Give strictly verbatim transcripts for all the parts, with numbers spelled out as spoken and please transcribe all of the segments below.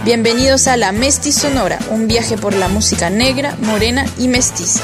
Bienvenidos a La Mestizonora, un viaje por la música negra, morena y mestiza.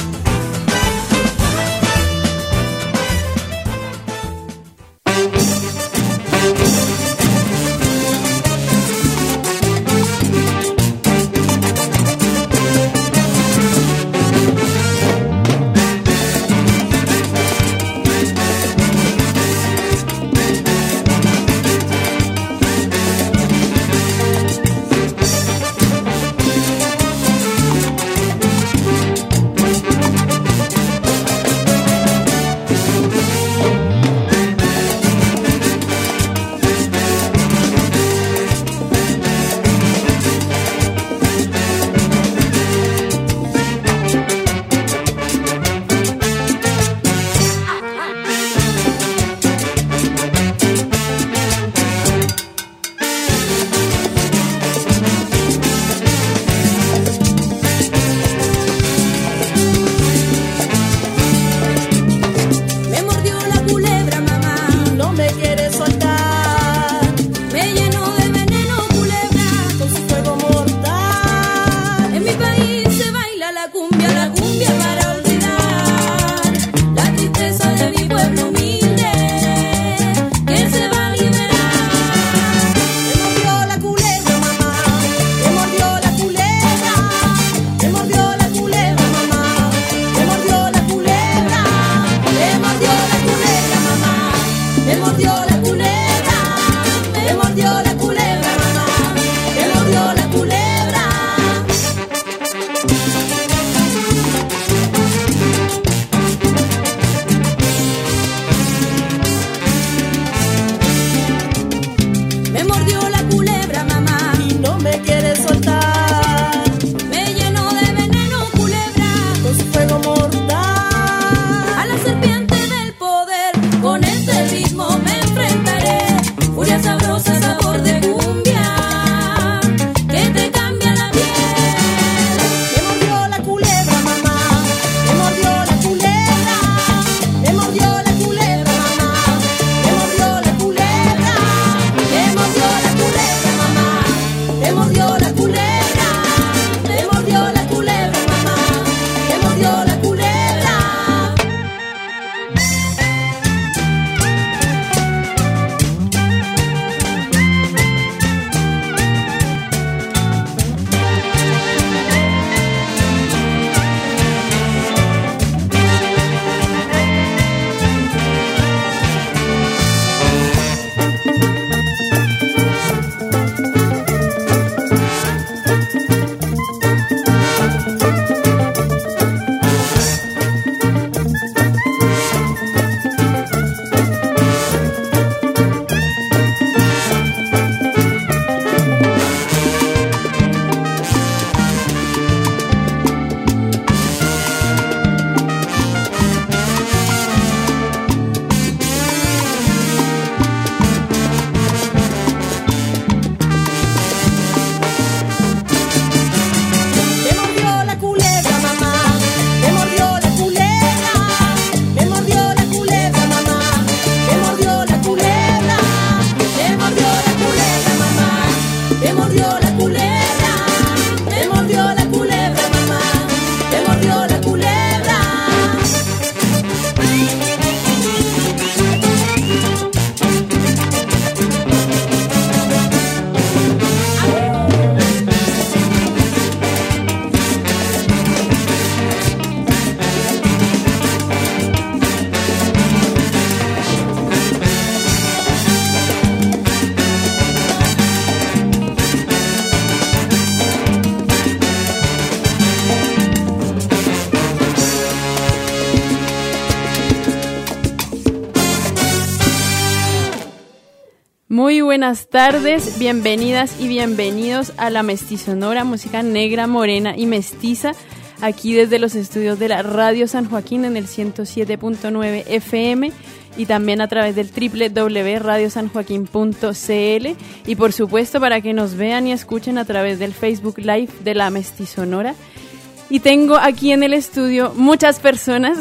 Muy buenas tardes, bienvenidas y bienvenidos a La Mestizonora, música negra, morena y mestiza, aquí desde los estudios de la Radio San Joaquín en el ciento siete punto nueve F M y también a través del doble u doble u doble u punto radio san joaquín punto c l y por supuesto para que nos vean y escuchen a través del Facebook Live de La Mestizonora. Y tengo aquí en el estudio muchas personas,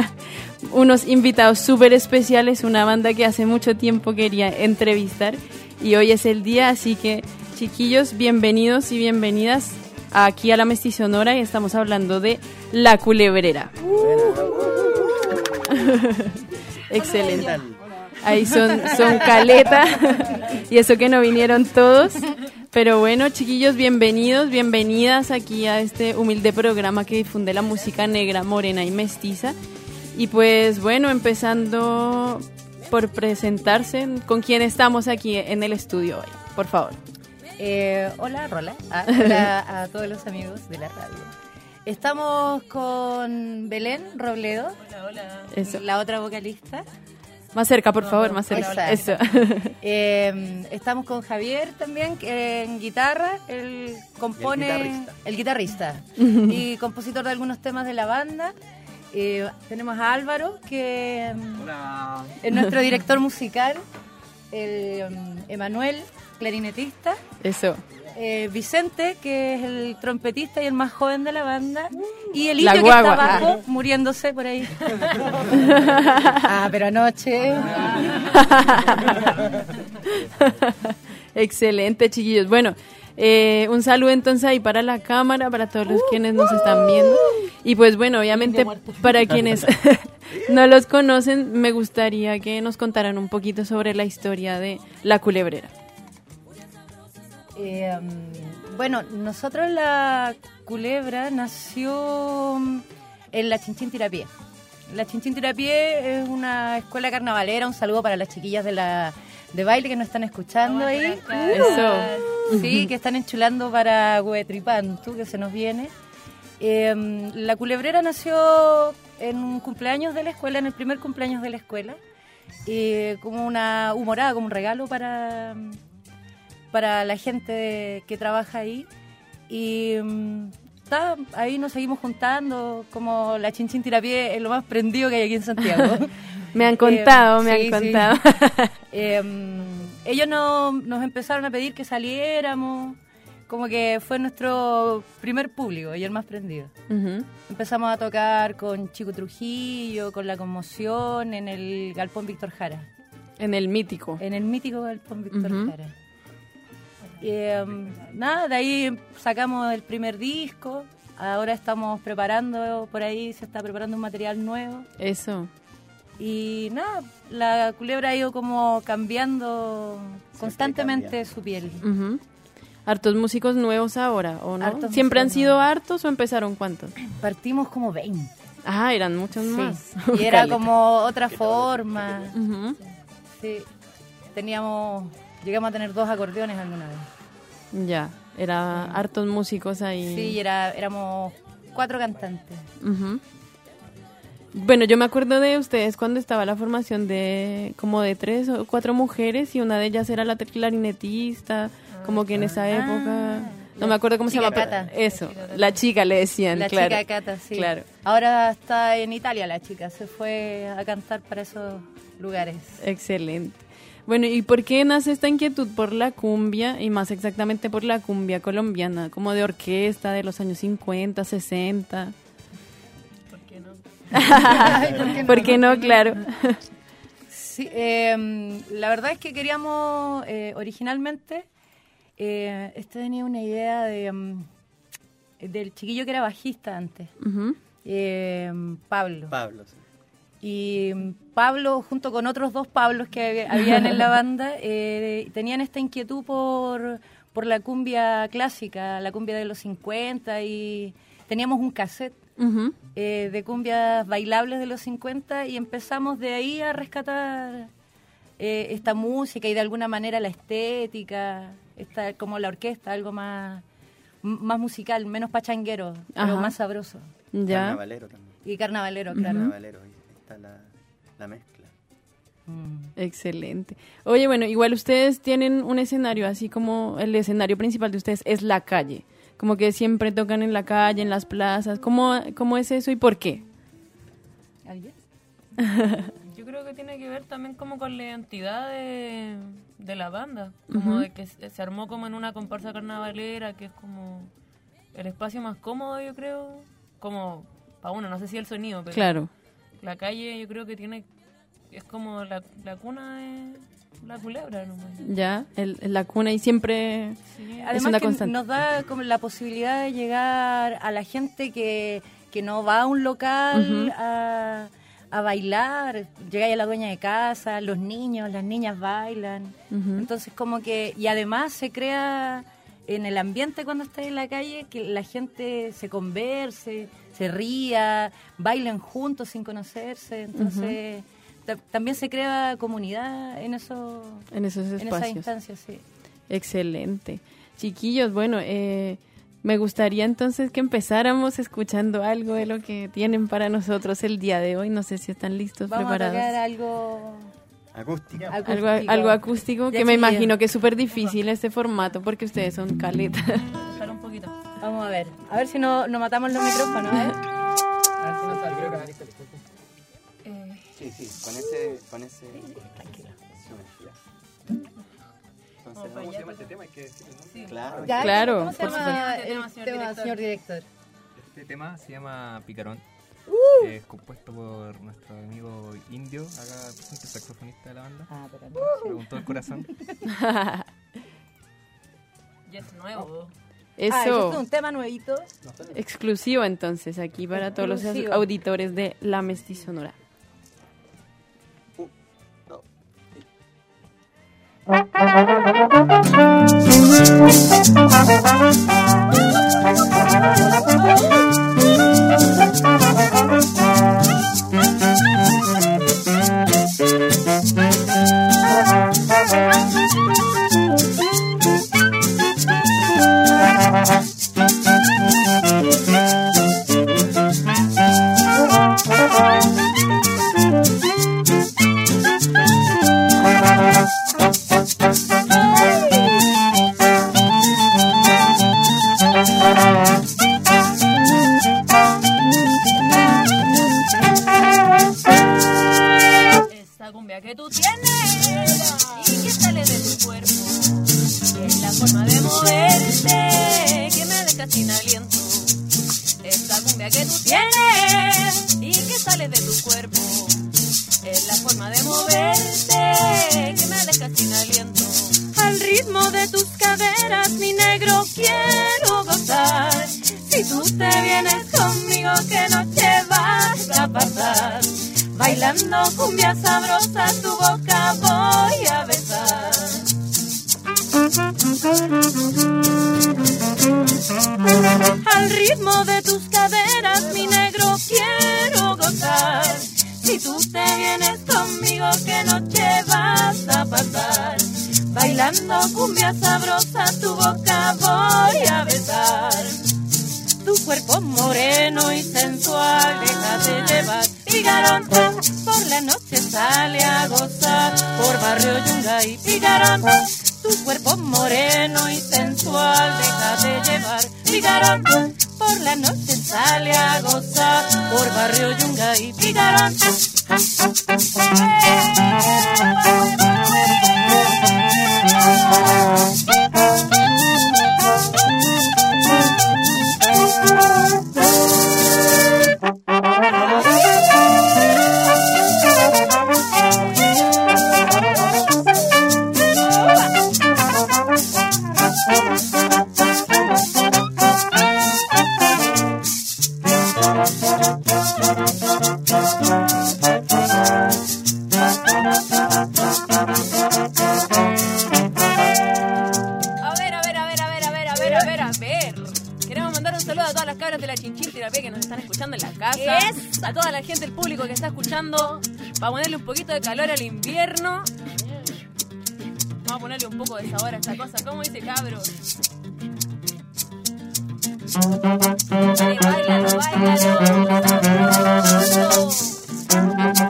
unos invitados súper especiales, una banda que hace mucho tiempo quería entrevistar y hoy es el día, así que Chiquillos, bienvenidos y bienvenidas aquí a la Mestizonora y estamos hablando de La Culebrera. Excelente. Ahí son, son caleta y eso que no vinieron todos. Pero bueno, chiquillos, bienvenidos, bienvenidas aquí a este humilde programa que difunde la música negra, morena y mestiza. Y pues bueno, empezando por presentarse, ¿con quién estamos aquí en el estudio hoy? Por favor. Eh, hola, Rola. Ah, hola a todos los amigos de la radio. Estamos con Belén Robledo, hola, hola. Eso. La otra vocalista. Más cerca, por favor, más cerca. Eso. Eh, estamos con Javier también, que en guitarra, él compone... El guitarrista. El guitarrista. Y compositor de algunos temas de la banda. Eh, tenemos a Álvaro, que hola. Es nuestro director musical. El um, Emanuel, clarinetista. Eso. Eh, Vicente, que es el trompetista y el más joven de la banda, y el indio que guagua. está abajo, muriéndose por ahí. Ah, pero anoche. Excelente, chiquillos. Bueno, eh, un saludo entonces ahí para la cámara, para todos los quienes nos están viendo. Y pues bueno, obviamente para quienes no los conocen, me gustaría que nos contaran un poquito sobre la historia de La Culebrera. Eh, bueno, nosotros la Culebra nació en la Chinchín-Tirapié. La Chinchín-Tirapié es una escuela carnavalera. Un saludo para las chiquillas de la de baile que nos están escuchando ahí. Eso. Sí, que están enchulando para Huetripantu, que se nos viene. Eh, la Culebrera nació en un cumpleaños de la escuela, en el primer cumpleaños de la escuela, eh, como una humorada, como un regalo para... para la gente que trabaja ahí, y um, ta, ahí nos seguimos juntando, como la Chinchín-Tirapié es lo más prendido que hay aquí en Santiago. Me han contado, eh, me sí, han contado. Sí. eh, ellos no, nos empezaron a pedir que saliéramos, como que fue nuestro primer público y el más prendido. Uh-huh. Empezamos a tocar con Chico Trujillo, con La Conmoción, en el Galpón Víctor Jara. En el mítico. En el mítico Galpón Víctor Uh-huh. Jara. Y, um, nada, de ahí sacamos el primer disco. Ahora estamos preparando, por ahí se está preparando un material nuevo. Eso. Y nada, la Culebra ha ido como cambiando siempre constantemente cambia. Su piel. Uh-huh. ¿Hartos músicos nuevos ahora o no? Hartos ¿Siempre han sido nuevos. hartos o empezaron cuántos? Partimos como veinte. Ah, eran muchos sí. más. Y era como otra forma. Uh-huh. Sí, teníamos... Llegamos a tener dos acordeones alguna vez. Ya, era sí. Hartos músicos ahí. Sí, era, éramos cuatro cantantes. Uh-huh. Bueno, yo me acuerdo de ustedes cuando estaba la formación de como de tres o cuatro mujeres y una de ellas era la clarinetista, ah, como que en esa ah, época... No me acuerdo cómo se llama. Cata. Eso, la chica le decían, la claro. La chica Cata, sí. Claro. Ahora está en Italia la chica, se fue a cantar para esos lugares. Excelente. Bueno, ¿y por qué nace esta inquietud por la cumbia y más exactamente por la cumbia colombiana, como de orquesta de los años cincuenta, sesenta? ¿Por qué no? ¿Por qué no? ¿Por qué no? Claro. Sí, eh, la verdad es que queríamos eh, originalmente, eh, este tenía una idea de um, del chiquillo que era bajista antes, uh-huh. eh, Pablo. Pablo, sí. Y Pablo, junto con otros dos Pablos que habían en la banda, eh, tenían esta inquietud por, por la cumbia clásica, la cumbia de los cincuenta, y teníamos un cassette uh-huh. eh, de cumbias bailables de los cincuenta, y empezamos de ahí a rescatar eh, esta música y de alguna manera la estética, esta, como la orquesta, algo más, más musical, menos pachanguero, Ajá. pero más sabroso. Ya. Carnavalero también. Y carnavalero, claro. Carnavalero. Está la, la mezcla. Mm. Excelente. Oye, bueno, igual ustedes tienen un escenario, así como el escenario principal de ustedes es la calle, como que siempre tocan en la calle, en las plazas. ¿Cómo, cómo es eso y por qué? ¿Alguien? Yo creo que tiene que ver también como con la identidad de, de la banda, como uh-huh. de que se, se armó como en una comparsa carnavalera, que es como el espacio más cómodo, yo creo, como para uno, no sé si el sonido, pero claro. La calle yo creo que tiene, es como la, la cuna de, la culebra nomás. Ya, el, la cuna y siempre Sí. es Además una que constante. nos da como la posibilidad de llegar a la gente que, que no va a un local Ujú. a, a bailar. Llega ya la dueña de casa, los niños, las niñas bailan. Ujú. Entonces como que, y además se crea en el ambiente cuando estás en la calle que la gente se converse, se ría, bailen juntos sin conocerse. Entonces ta- también se crea comunidad en eso, En esos en esas espacios. instancias, sí. Excelente. Chiquillos, bueno, eh, me gustaría entonces que empezáramos escuchando algo de lo que tienen para nosotros el día de hoy. No sé si están listos, Vamos a tocar preparados. algo Acústica. Algo, acústico. algo acústico, Ya, que me chiquillos. imagino que es súper difícil este formato porque ustedes son caletas. Dejar un poquito. Vamos a ver, a ver si no, no matamos los micrófonos, ¿eh? Eh, Sí, sí, con ese... Con ese... Tranquilo. Entonces, ¿cómo se llama este tema? Hay que decirlo, ¿no? sí. claro. Ya, Claro, ¿cómo se por llama supuesto. el Tema, señor tema, director. señor director? Este tema se llama Picarón. Uh. Es compuesto por nuestro amigo Indio, acá presente saxofonista de la banda. Ah, pero Con todo el corazón. Ya es nuevo. Ah, eso es Eso, un tema nuevito. exclusivo entonces aquí para todos los Exclusivo. auditores de La Mestizonora. No. Esa cumbia que tú tienes y que sale de tu cuerpo es la forma de moverte que me deja sin aliento. Esa cumbia que tú tienes y que sale de tu cuerpo es la forma de moverte que me deja sin aliento. Al ritmo de tus caderas, mi negro, quiero gozar. Si tú te vienes conmigo, ¿qué noche vas a pasar? Bailando cumbia sabrosa, tu boca voy a besar. Al ritmo de tus caderas, mi negro, quiero gozar. Si tú te vienes conmigo, ¿qué noche vas a pasar? Bailando cumbia sabrosa, tu boca voy a besar. Tu cuerpo moreno y sensual, déjate llevar. Picarón, por la noche sale a gozar. Por barrio Yungay, Picarón. Tu cuerpo moreno y sensual, déjate llevar. Picarón, por la noche sale a gozar. Por barrio Yungay, Picarón. A ver, a ver, a ver, a ver, a ver, a ver, a ver, a ver. Queremos mandar un saludo a todas las cabras de la Chinchín Terapia que nos están escuchando en la casa. A toda la gente, el público que está escuchando. Para ponerle un poquito de calor al invierno. Vamos a ponerle un poco de sabor a esta cosa. ¿Cómo dice, cabros? Dale, báilalo, báilalo. Sabroso.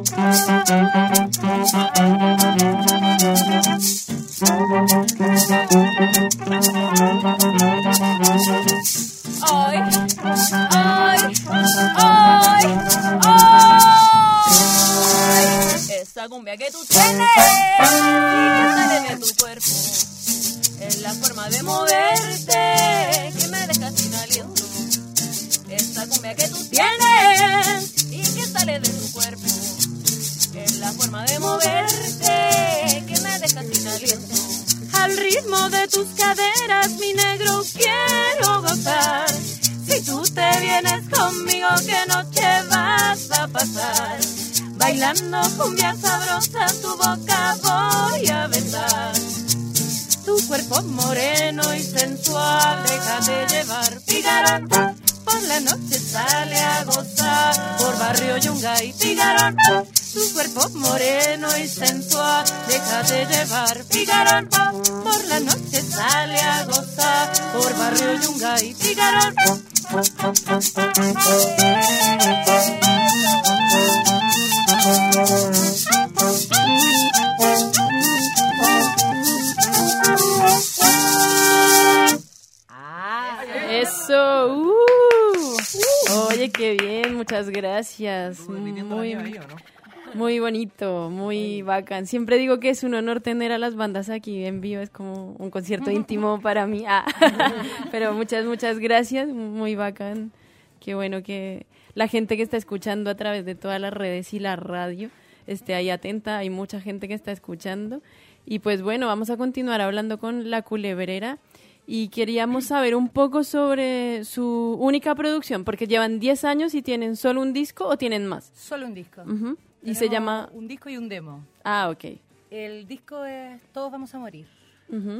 Ay, ay, ay, ay. Esa cumbia que tú tienes y que sale de tu cuerpo es la forma de moverte que me deja sin aliento. Esa cumbia que tú tienes y que sale de tu cuerpo es la forma de moverte que me deja Al ritmo de tus caderas, mi negro, quiero gozar. Si tú te vienes conmigo, ¿qué noche vas a pasar? Bailando cumbia sabrosa, tu boca voy a besar. Tu cuerpo moreno y sensual, déjate llevar. Picarón, por la noche sale a gozar. Por barrio Yungay, Picarón, tu cuerpo moreno y sensual, déjate llevar. Picarón, por la noche sale a gozar. Por barrio Yungay, Picarón. Eso, uh. Oye, qué bien, muchas gracias. Muy, muy bonito, muy bacán. Siempre digo que es un honor tener a las bandas aquí en vivo, es como un concierto íntimo para mí. Ah. Pero muchas, muchas gracias, muy bacán. Qué bueno que la gente que está escuchando a través de todas las redes y la radio esté ahí atenta. Hay mucha gente que está escuchando. Y pues bueno, vamos a continuar hablando con La Culebrera. Y queríamos saber un poco sobre su única producción, porque llevan diez años y tienen solo un disco o tienen más. Solo un disco. Uh-huh. Y se llama... Un disco y un demo. Ah, ok. El disco es Todos Vamos a Morir. Uh-huh.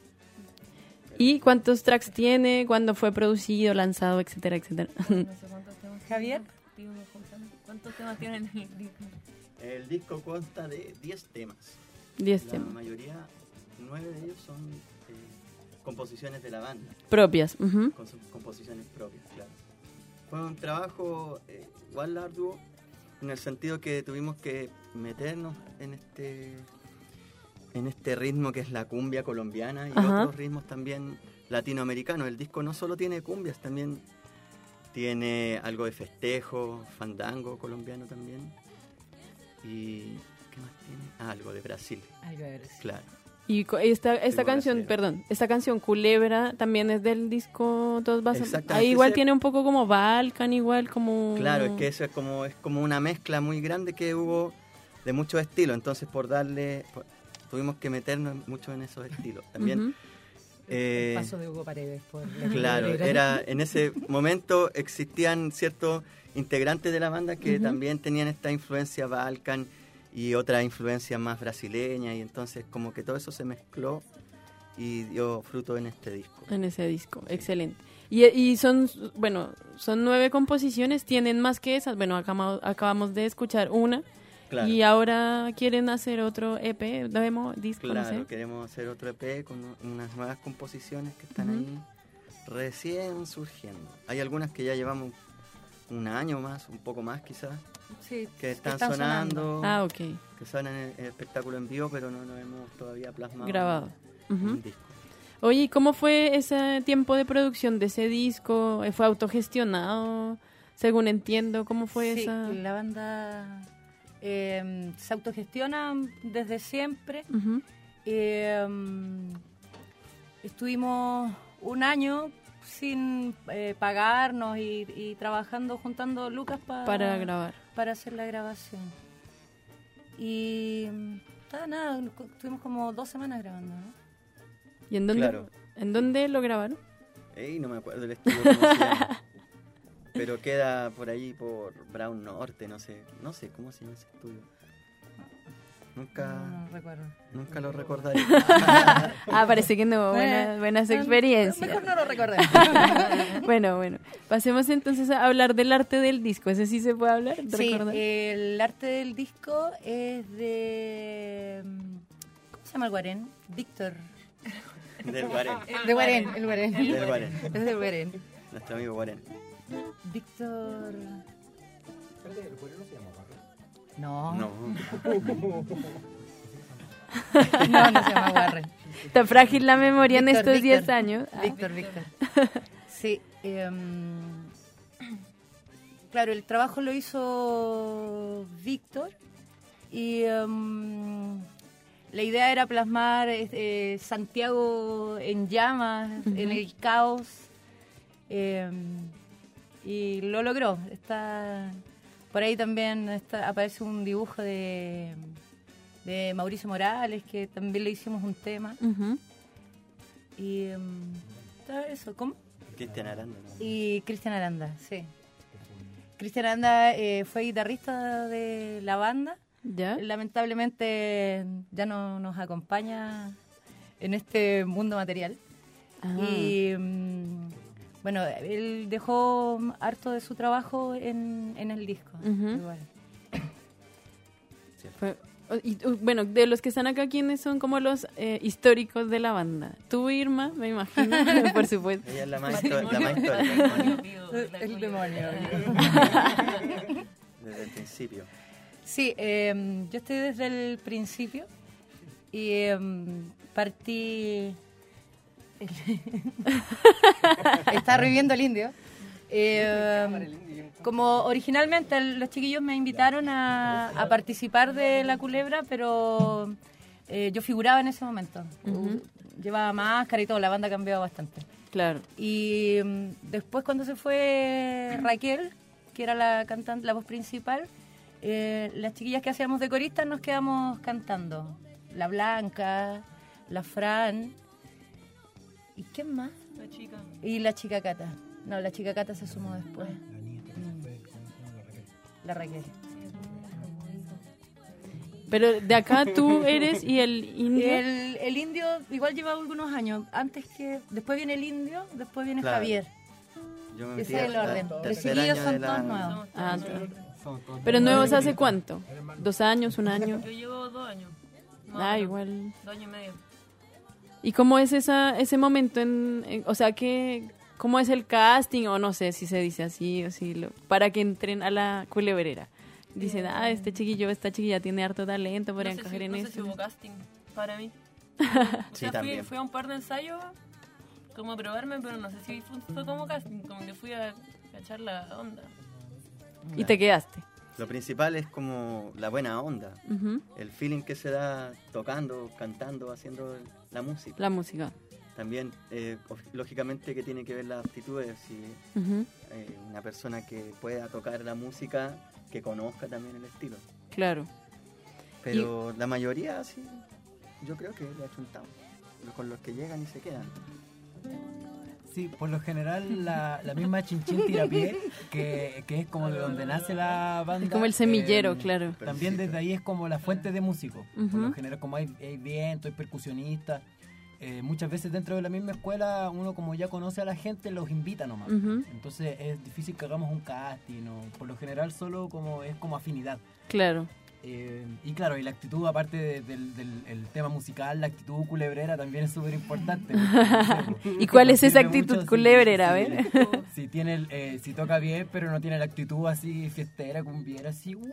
¿Y cuántos tracks tiene? ¿Cuándo fue producido, lanzado, etcétera, etcétera? No sé cuántos temas Javier. tiene, ¿Cuántos temas tienen en el disco? El disco consta de diez temas. diez La temas. mayoría, nueve de ellos son eh, composiciones de la banda. Propias. Uh-huh. Con sus composiciones propias, claro. Fue un trabajo eh, igual arduo, en el sentido que tuvimos que meternos en este en este ritmo que es la cumbia colombiana y Ajá. otros ritmos también latinoamericanos. El disco no solo tiene cumbias, también tiene algo de festejo, fandango colombiano también. ¿Y qué más tiene? Ah, algo de Brasil. Algo de Brasil. Claro. Y co- esta, esta Ritmo canción, brasilero. perdón, esta canción Culebra también es del disco Todos Vas a... Exactamente, Ahí igual ese- tiene un poco como Balkan, igual como... Claro, es que eso es como es como una mezcla muy grande que hubo de muchos estilos, entonces por darle por- tuvimos que meternos mucho en esos estilos. También Ujú. eh, El paso de Hugo Paredes por la claro, Culebrera. era en ese momento existían ciertos integrantes de la banda que Ujú. también tenían esta influencia balcan y otra influencia más brasileña, y entonces como que todo eso se mezcló y dio fruto en este disco. En ese disco, excelente. Y, y son, bueno, son nueve composiciones, tienen más que esas. Bueno, acabamos, acabamos de escuchar una. Claro. Y ahora quieren hacer otro E P, demo, disco, no Claro, sé. queremos hacer otro E P con unas nuevas composiciones que están Ujú. ahí recién surgiendo. Hay algunas que ya llevamos un año más, un poco más quizás, Sí, que están, están sonando, Ah, ok, que suenan en el, en el espectáculo en vivo, pero no nos hemos todavía plasmado grabado. en Ujú. un disco. Oye, ¿y cómo fue ese tiempo de producción de ese disco? ¿Fue autogestionado, según entiendo? ¿Cómo fue Sí, esa...? la banda eh, se autogestiona desde siempre. Ujú. Eh, estuvimos un año sin eh, pagarnos y, y trabajando, juntando lucas pa- Para grabar. para hacer la grabación. Y ah, nada, estuvimos como dos semanas grabando, ¿no? ¿Y en dónde, Claro. ¿en dónde lo grabaron? Ey, no me acuerdo el estudio cómo se llama. Pero queda por ahí por Brown Norte, no sé, no sé cómo se llama ese estudio. Nunca, No, no recuerdo. nunca lo recordaré. Ah, parece que no, buenas, Eh, buenas eh, experiencias. Mejor no lo recordemos. Bueno, bueno. Pasemos entonces a hablar del arte del disco. ¿Ese sí se puede hablar? Sí, ¿Recordar? el arte del disco es de... ¿Cómo se llama el guarén? Víctor. Del Guarén. De Guarén, el Guarén. Del Guarén. Es del Guarén. Nuestro amigo Guarén. Víctor... No. No. No, no se llama Warren. Está frágil la memoria en Víctor, estos Víctor. diez años. Ah. Víctor, Víctor. Sí. em, claro, el trabajo lo hizo Víctor y em, la idea era plasmar eh, Santiago en llamas, Ujú. en el caos, em, y lo logró. Está por ahí también está, aparece un dibujo de de Mauricio Morales, que también le hicimos un tema. Ujú. Y um, todo eso, ¿cómo? Cristian Aranda, ¿no? Y Cristian Aranda, sí. Cristian Aranda eh, fue guitarrista de la banda. ¿Ya? Lamentablemente ya no nos acompaña en este mundo material. Ah. Y um, bueno, él dejó harto de su trabajo en, en el disco. Ujú. Igual. Fue- o- y, uh, bueno, de los que están acá, ¿quiénes son como los eh, históricos de la banda? Tú, Irma, me imagino, por supuesto. Ella es la más, histo- la más histórica, El demonio. desde el principio. Sí, eh, yo estoy desde el principio y eh, partí... Está reviviendo el indio. Eh, como originalmente los chiquillos me invitaron a, a participar de La Culebra, pero eh, yo figuraba en ese momento. Ujú. Llevaba máscara y todo, la banda ha cambiado bastante. Claro. Y mm, después cuando se fue Raquel, que era la cantante, la voz principal, eh, las chiquillas que hacíamos de coristas nos quedamos cantando. La Blanca, la Fran, ¿y quién más? La chica. Y la chica Cata. No, la chica Cata se sumó después. Mm. La Raquel. Pero de acá tú eres y el indio. El, el indio igual lleva algunos años. Antes que... Después viene el indio, después viene Claro. Javier. Yo me Ese metí es el al orden. Los tercer chiquillos año son de la- todos nuevos. Ah, tú. Pero nuevos hace cuánto? ¿Dos años, un año? Yo llevo dos años. más o Ah, menos. igual. Dos años y medio. ¿Y cómo es esa, ese momento en, en- o sea, que cómo es el casting o no sé si se dice así o si lo, para que entren a la culebrera? Dicen, ah, este chiquillo, esta chiquilla tiene harto talento, podrían no sé coger si, en no sé eso. si hubo casting para mí. O Sí, sea, fui, también. fui a un par de ensayos como a probarme, pero no sé si fue, fue como casting, como que fui a cachar la onda. Y te quedaste. Lo principal es como la buena onda, Ujú. el feeling que se da tocando, cantando, haciendo el- la música. La música. También, eh, of- lógicamente, que tiene que ver las aptitudes. Si Ujú. eh, una persona que pueda tocar la música, que conozca también el estilo. Claro. Pero la mayoría, sí, yo creo que le ha chuntado. Con los que llegan y se quedan. Sí, por lo general la, la misma Chinchín Tirapié, que, que es como de donde nace la banda. Es como el semillero, eh, claro. También desde ahí es como la fuente de músicos. Por Ujú. lo general, como hay, hay viento, hay percusionistas. eh, muchas veces dentro de la misma escuela uno como ya conoce a la gente los invita nomás. Ujú. Entonces es difícil que hagamos un casting. O, por lo general solo como es como afinidad. Claro. Eh, y claro, y la actitud, aparte de- del, del el tema musical, la actitud culebrera también es súper importante. ¿Y cuál es esa Sirve actitud mucho si- culebrera? A si- ver. Si, tiene el, eh, si toca bien, pero no tiene la actitud así fiestera, cumbiera, así. uh,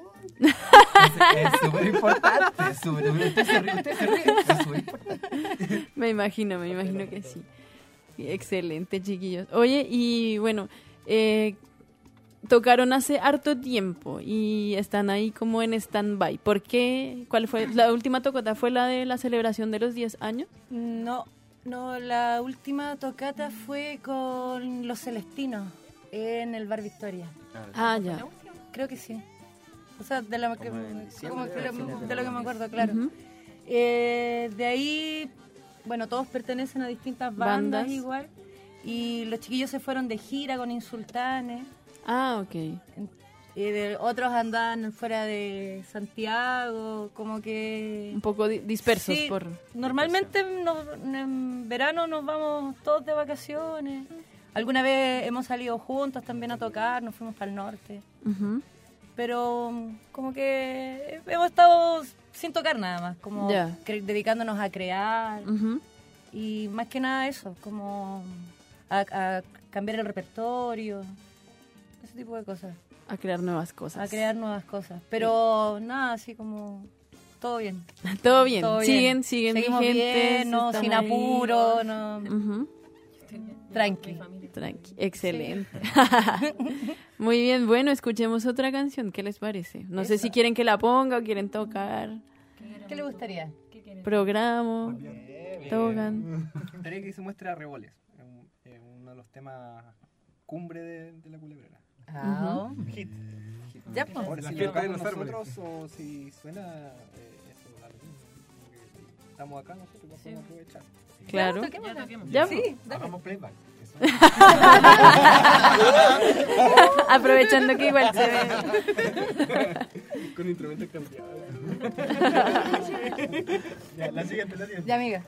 Es es súper importante. es súper- Usted se ríe, usted se ríe. Es súper importante. Me imagino, me imagino que sí. Sí, excelente, chiquillos. Oye, y bueno, eh, tocaron hace harto tiempo y están ahí como en stand-by. ¿Por qué? ¿Cuál fue? ¿La última tocata fue la de la celebración de los diez años? No, no, la última tocata fue con los Celestinos en el Bar Victoria. Ah, ya. Creo que sí. O sea, de, la que- Como en diciembre, como que- fines de de lo que me acuerdo, claro. Ujú. Eh, de ahí, bueno, todos pertenecen a distintas bandas, Bandas. igual. Y los chiquillos se fueron de gira con Insultanes. Ah, ok. Y de- otros andaban fuera de Santiago, como que... Un poco di- dispersos Sí, por... Normalmente nos- en verano nos vamos todos de vacaciones. Alguna vez hemos salido juntos también a tocar, nos fuimos para el norte. Ujú. Pero mm, como que hemos estado sin tocar nada más, como Ya. cre- dedicándonos a crear. Ujú. Y más que nada eso, como a, a cambiar el repertorio, ese tipo de cosas, A crear nuevas cosas. a crear nuevas cosas. Pero nada, así como todo bien. Todo bien. Todo bien. Siguen, siguen Seguimos vigentes. bien, no, están sin ahí. apuro, no, Ujú. tranqui. Tranqui, excelente. Muy bien, bueno, escuchemos otra canción, ¿qué les parece? No sé si quieren que la ponga o quieren tocar. ¿Qué le gustaría? Programo, tocan. Me gustaría que se muestre a Revoles, es un- es uno de los temas cumbre de, de la culebrera. Ah, Hit. ya pues. Ahora, La si fiesta lo tocamos de los árboles. nosotros o si suena, eh, eso da lo mismo. estamos acá nosotros, lo podemos aprovechar. Claro. Ya, toquémosla. Ya toquemos. Ya, Sí, dale. Hagamos playback. Eso. aprovechando que igual se ve. Con instrumentos cambiados. Ya, la siguiente, la siguiente. Ya, amiga.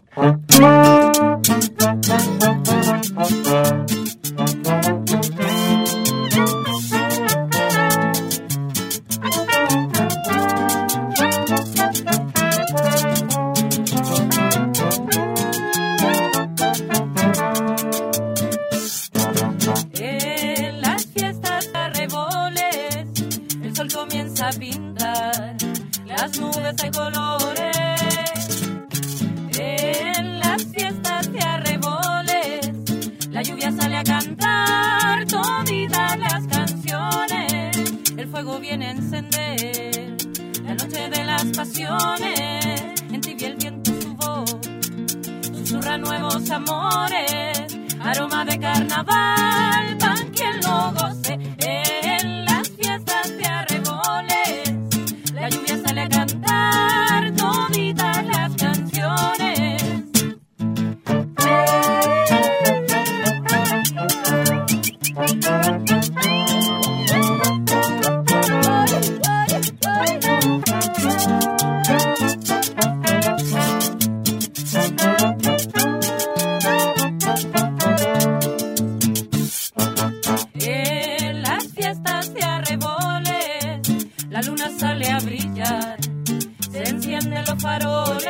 En las fiestas de arreboles, el sol comienza a pintar las nubes de colores. En las fiestas de arreboles, la lluvia sale a cantar toditas las canciones. El fuego viene a encender la noche de las pasiones. Entibia el viento su voz, susurra nuevos amores. Aroma de carnaval, pa' quien lo goce. En las fiestas de arreboles, la lluvia sale a cantar toditas las canciones. En las fiestas de arreboles, la luna sale a brillar, se encienden los faroles.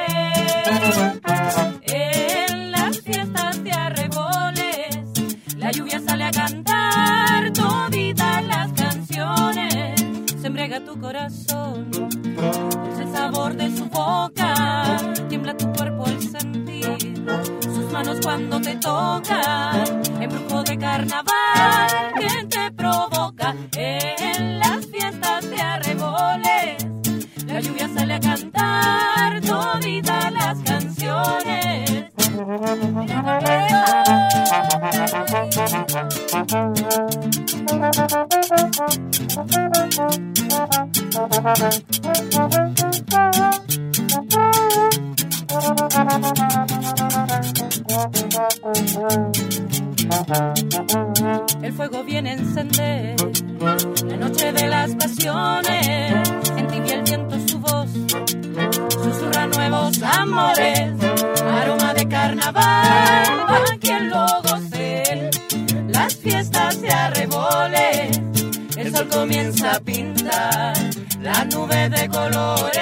En las fiestas de arreboles, la lluvia sale a cantar toditas las canciones. Se embriaga tu corazón, dulce el sabor de su boca, tiembla tu cuerpo al sentir sus manos cuando te tocan. Embrujo de carnaval que te provoca. En las fiestas de arreboles, la lluvia sale a cantar toditas las canciones. El fuego viene a encender la noche de las pasiones. Entibia el viento su voz, susurra nuevos amores. Aroma de carnaval, pa' quien lo goce. Las fiestas de arreboles, el sol comienza a pintar la nube de colores.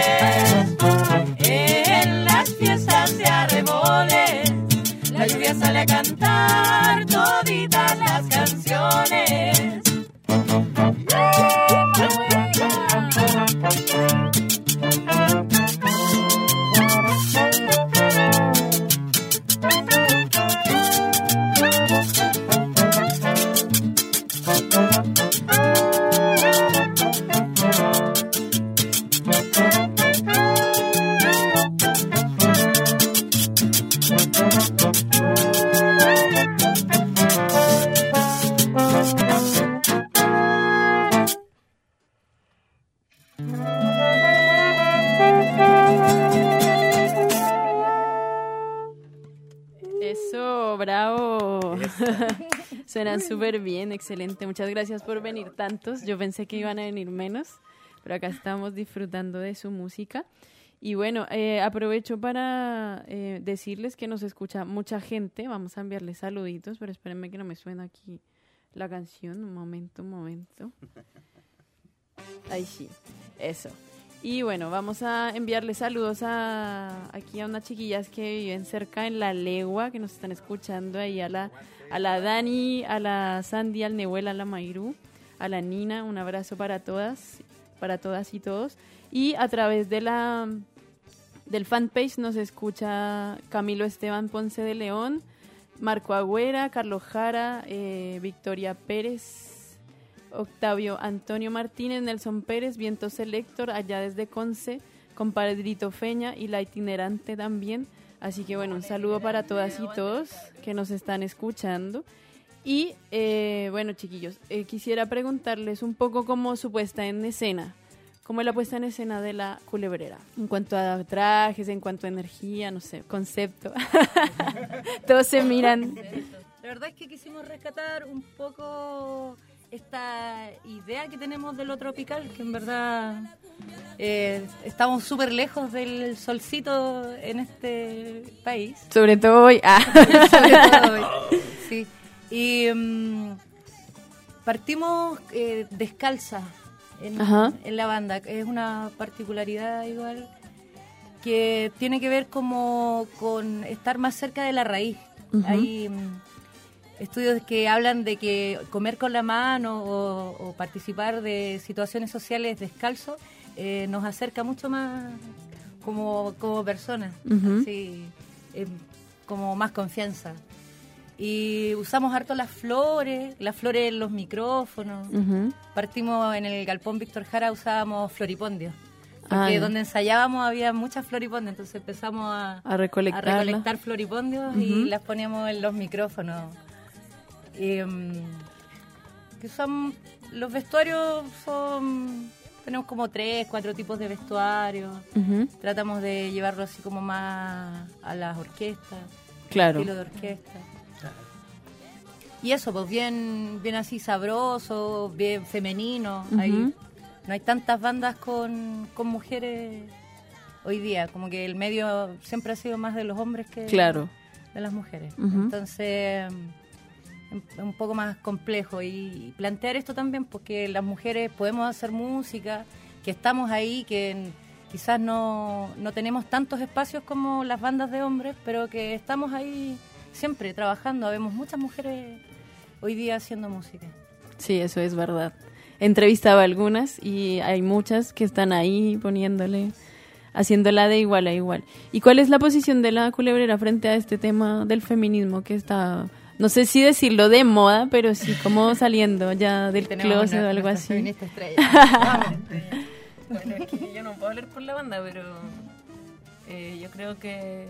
En las fiestas de arreboles, la lluvia sale a cantar toditas las canciones. Eso, bravo. Suenan súper bien, excelente. Muchas gracias por venir tantos. Yo pensé que iban a venir menos, pero acá estamos disfrutando de su música. Y bueno, eh, aprovecho para eh, decirles que nos escucha mucha gente. Vamos a enviarles saluditos, pero espérenme que no me suena aquí la canción. Un momento, un momento. Ahí sí, eso. Y bueno, vamos a enviarles saludos a aquí a unas chiquillas que viven cerca en La Legua, que nos están escuchando ahí, a la, a la Dani, a la Sandy, al Nehuel, a la Mayru, a la Nina. Un abrazo para todas, para todas y todos. Y a través de la del fanpage nos escucha Camilo Esteban Ponce de León, Marco Agüera, Carlos Jara, eh, Victoria Pérez, Octavio Antonio Martínez, Nelson Pérez, Viento Selector, allá desde Conce, Compadrito Feña y La Itinerante también. Así que bueno, un saludo para todas y todos que nos están escuchando. Y eh, bueno, chiquillos, eh, quisiera preguntarles un poco cómo su puesta en escena. ¿Cómo es la puesta en escena de la Culebrera? En cuanto a trajes, en cuanto a energía, no sé, concepto. Todos se miran. La verdad es que quisimos rescatar un poco esta idea que tenemos de lo tropical, que en verdad eh, estamos súper lejos del solcito en este país. Sobre todo hoy. Ah. Sobre todo hoy, sí. Y um, partimos eh, descalzas. En, en la banda. Es una particularidad igual que tiene que ver como con estar más cerca de la raíz. Uh-huh. Hay um, estudios que hablan de que comer con la mano o, o participar de situaciones sociales descalzo eh, nos acerca mucho más como, como personas, uh-huh. así, eh, como más confianza. Y usamos harto las flores, las flores en los micrófonos. Uh-huh. Partimos en el Galpón Víctor Jara, usábamos floripondios. Porque ah, donde ensayábamos había muchas floripondios, entonces empezamos a, a, recolectar, a recolectar floripondios uh-huh. y las poníamos en los micrófonos. Y, um, que son, los vestuarios son... Tenemos como tres, cuatro tipos de vestuarios. Uh-huh. Tratamos de llevarlo así como más a las orquestas. Claro. Estilo de orquesta. Y eso, pues bien bien así sabroso, bien femenino. Uh-huh. Hay, no hay tantas bandas con, con mujeres hoy día. Como que el medio siempre ha sido más de los hombres que claro. de las mujeres. Uh-huh. Entonces, es un poco más complejo. Y plantear esto también, porque las mujeres podemos hacer música, que estamos ahí, que quizás no, no tenemos tantos espacios como las bandas de hombres, pero que estamos ahí siempre trabajando. Habemos muchas mujeres hoy día haciendo música. Sí, eso es verdad. He entrevistado a algunas y hay muchas que están ahí poniéndole, haciéndola de igual a igual. ¿Y cuál es la posición de la Culebrera frente a este tema del feminismo que está, no sé si decirlo de moda, pero sí como saliendo ya del closet o algo así? Feminista estrella. Bueno, es que yo no puedo hablar por la banda, pero eh, yo creo que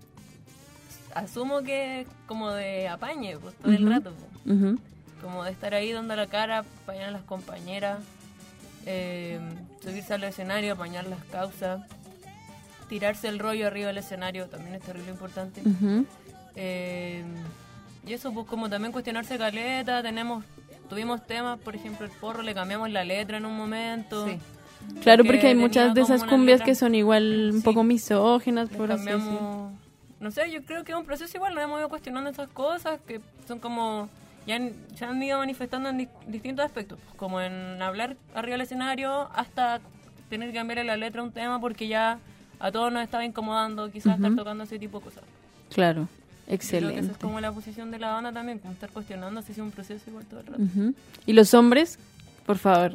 asumo que como de apañe pues, todo uh-huh. el rato pues. uh-huh. como de estar ahí dando la cara, apañar a las compañeras, eh, subirse al escenario, apañar las causas, tirarse el rollo arriba del escenario también es terrible importante. Uh-huh. eh, y eso pues como también cuestionarse caleta. Tenemos tuvimos temas, por ejemplo el porro, le cambiamos la letra en un momento. Sí. Claro, porque hay muchas de esas cumbias letra, que son igual un sí. poco misóginas, por así decirlo. No sé, yo creo que es un proceso igual, nos hemos ido cuestionando esas cosas que son como, ya han, se han ido manifestando en di- distintos aspectos, como en hablar arriba del escenario hasta tener que cambiarle la letra a un tema porque ya a todos nos estaba incomodando quizás uh-huh. estar tocando ese tipo de cosas. Claro, excelente. Creo que esa es como la posición de la banda también, como estar cuestionando si es un proceso igual todo el rato. Uh-huh. ¿Y los hombres? Por favor.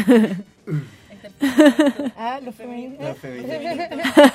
ah, los feministas. Los feministas.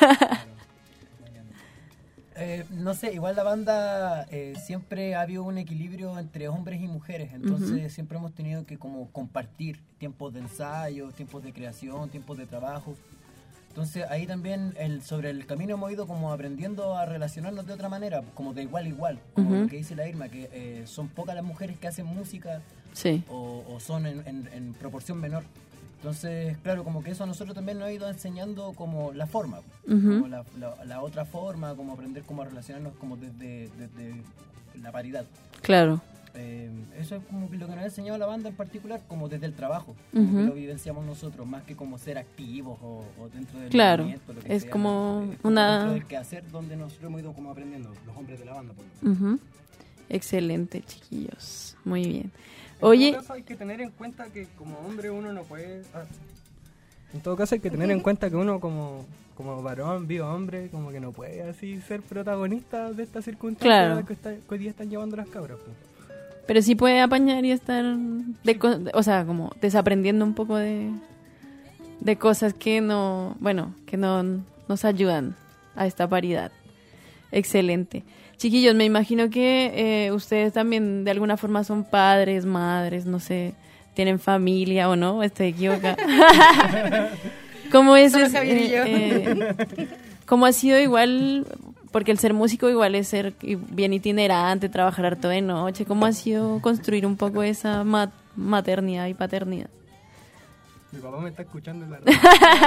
Eh, no sé, igual la banda eh, siempre ha habido un equilibrio entre hombres y mujeres, entonces uh-huh. siempre hemos tenido que como compartir tiempos de ensayo, tiempos de creación, tiempos de trabajo. Entonces ahí también el, sobre el camino hemos ido como aprendiendo a relacionarnos de otra manera, como de igual a igual, como uh-huh. lo que dice la Irma, que eh, son pocas las mujeres que hacen música sí. o, o son en, en, en proporción menor. Entonces, claro, como que eso a nosotros también nos ha ido enseñando como la forma, uh-huh. como la, la, la otra forma, como aprender cómo relacionarnos como desde, desde la paridad. Claro. Eh, eso es como lo que nos ha enseñado la banda en particular, como desde el trabajo, uh-huh. como que lo vivenciamos nosotros, más que como ser activos o, o dentro del claro. movimiento. Lo que es sea, como es como una... dentro del quehacer donde nosotros hemos ido como aprendiendo, los hombres de la banda. Por uh-huh. Excelente, chiquillos. Muy bien. En Oye, todo caso hay que tener en cuenta que como hombre uno no puede... Ah, en todo caso hay que tener en cuenta que uno como, como varón, vivo hombre, como que no puede así ser protagonista de esta circunstancia claro. que, está, que hoy día están llevando las cabras. Pues. Pero sí puede apañar y estar, de co- o sea, como desaprendiendo un poco de, de cosas que no, bueno, que no nos ayudan a esta paridad. Excelente. Chiquillos, me imagino que eh, ustedes también de alguna forma son padres, madres, no sé, tienen familia o no, estoy equivocada. ¿Cómo es? es eh, eh, ¿Cómo ha sido igual? Porque el ser músico igual es ser bien itinerante, trabajar harto de noche. ¿Cómo ha sido construir un poco esa mat- maternidad y paternidad? Mi papá me está escuchando en la radio.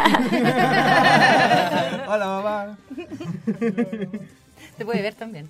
Hola, mamá. Te puede ver también.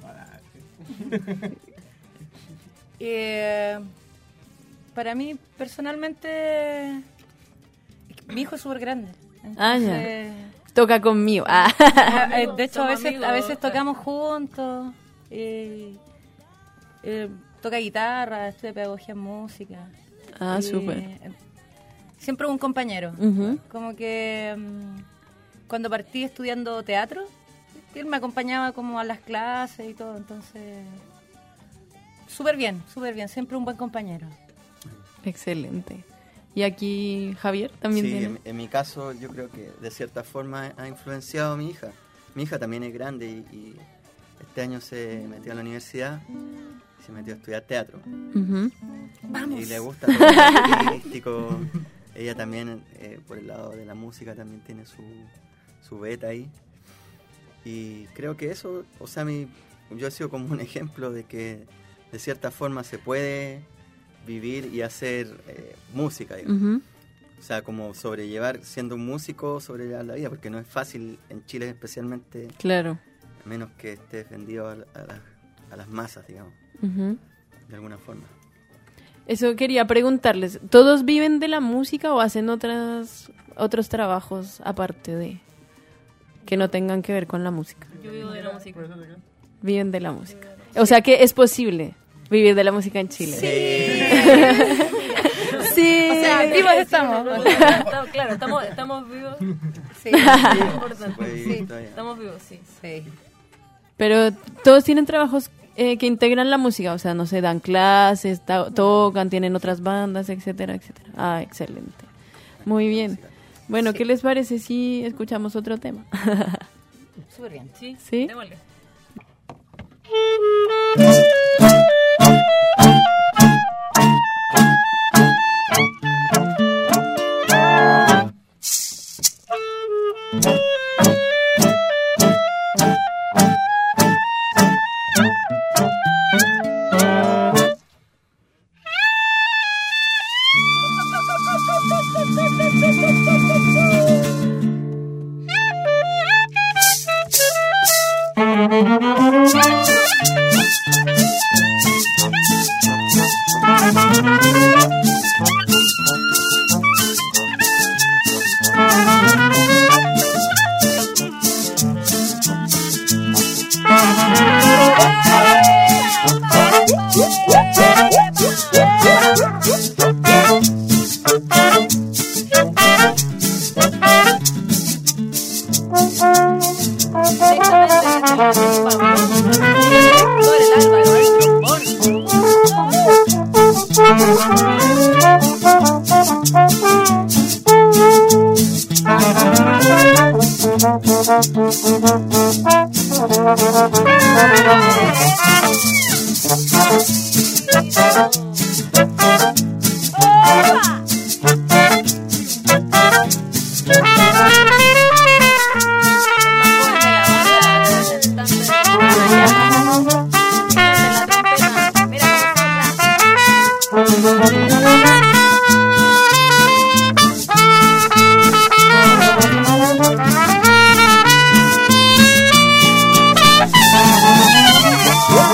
eh, para mí, personalmente, mi hijo es súper grande. Ah, ya. Toca conmigo. Ah. De hecho, a veces, amigos. a veces tocamos juntos. Eh, eh, toca guitarra, estudia pedagogía en música. Ah, Eh, súper. Siempre un compañero. Ujú. Como que mm, cuando partí estudiando teatro, él me acompañaba como a las clases y todo, entonces súper bien, súper bien, siempre un buen compañero. Excelente. Y aquí Javier también Sí, tiene. en, en mi caso yo creo que de cierta forma ha influenciado a mi hija. Mi hija también es grande y, y este año se metió a la universidad, se metió a estudiar teatro. Ujú. Y le gusta todo lo artístico. Ella también, eh, por el lado de la música, también tiene su, su beta ahí. Y creo que eso, o sea, mi, yo he sido como un ejemplo de que de cierta forma se puede vivir y hacer eh, música, digamos. Ujú. O sea, como sobrellevar, siendo un músico, sobrellevar la vida, porque no es fácil en Chile especialmente, Claro. a menos que estés vendido a, a, la- a las masas, digamos, Ujú. de alguna forma. Eso quería preguntarles. ¿Todos viven de la música o hacen otras otros trabajos aparte de que no tengan que ver con la música? Yo vivo de la música. Viven de la música. O sea que es posible vivir de la música en Chile. Sí. O sea, vivos estamos. Estamos- Claro, estamos, estamos vivos. Sí, Se Importante. puede vivir Sí. todavía. Estamos vivos, sí. sí. Pero todos tienen trabajos eh, que integran la música, o sea, no sé, dan clases, ta- tocan, tienen otras bandas, etcétera, etcétera. Ah, excelente. Muy bien. Bueno, ¿qué les parece si escuchamos otro tema? Súper bien. Sí, ¿Sí? démosle. Woo!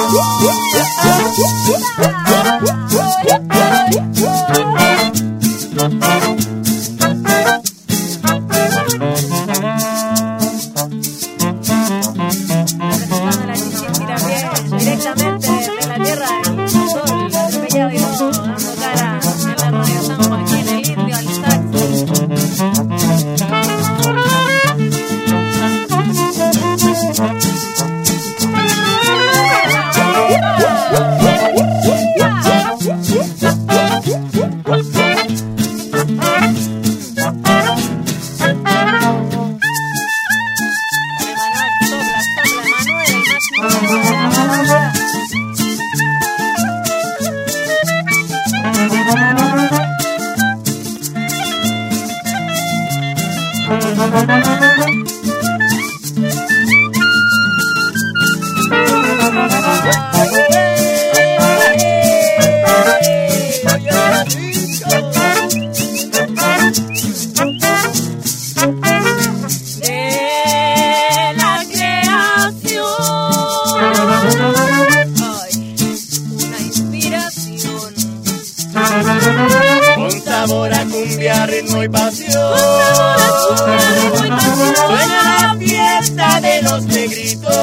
Con sabor a cumbia, ritmo y pasión. Suena la fiesta de los negritos.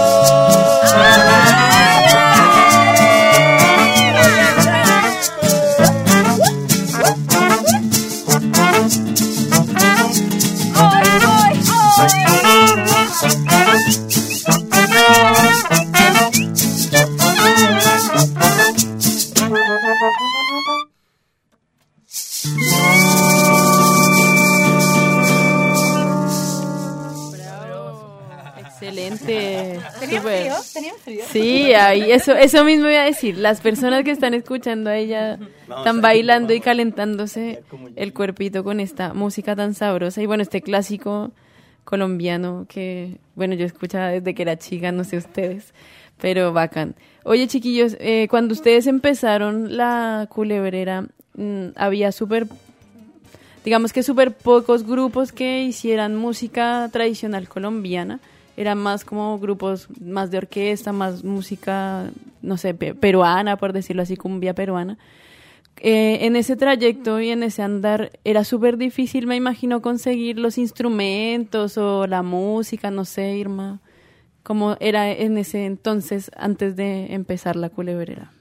Excelente. ¿Tenían Súper. frío? ¿Tenían frío? Sí, ahí, eso, eso mismo iba a decir. Las personas que están escuchando a ella están bailando y calentándose el cuerpito con esta música tan sabrosa. Y bueno, este clásico colombiano que, bueno, yo escuchaba desde que era chica, no sé ustedes, pero bacán. Oye, chiquillos, eh, cuando ustedes empezaron la Culebrera, mmm, había súper, digamos que súper pocos grupos que hicieran música tradicional colombiana. Eran más como grupos más de orquesta, más música, no sé, pe- peruana, por decirlo así, cumbia peruana. Eh, en ese trayecto y en ese andar era súper difícil, me imagino, conseguir los instrumentos o la música, no sé, Irma, cómo era en ese entonces antes de empezar la Culebrera.